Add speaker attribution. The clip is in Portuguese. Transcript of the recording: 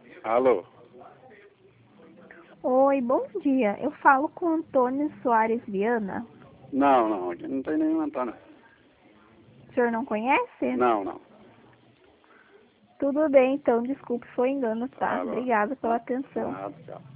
Speaker 1: Alô?
Speaker 2: Oi, bom dia. Eu falo com Antônio Soares Viana.
Speaker 1: Não, aqui não tem nenhum Antônio.
Speaker 2: O senhor não conhece?
Speaker 1: Não.
Speaker 2: Tudo bem, então, desculpe, foi engano, tá?
Speaker 1: Tá bom.
Speaker 2: Obrigada pela atenção.
Speaker 1: Nada, tchau.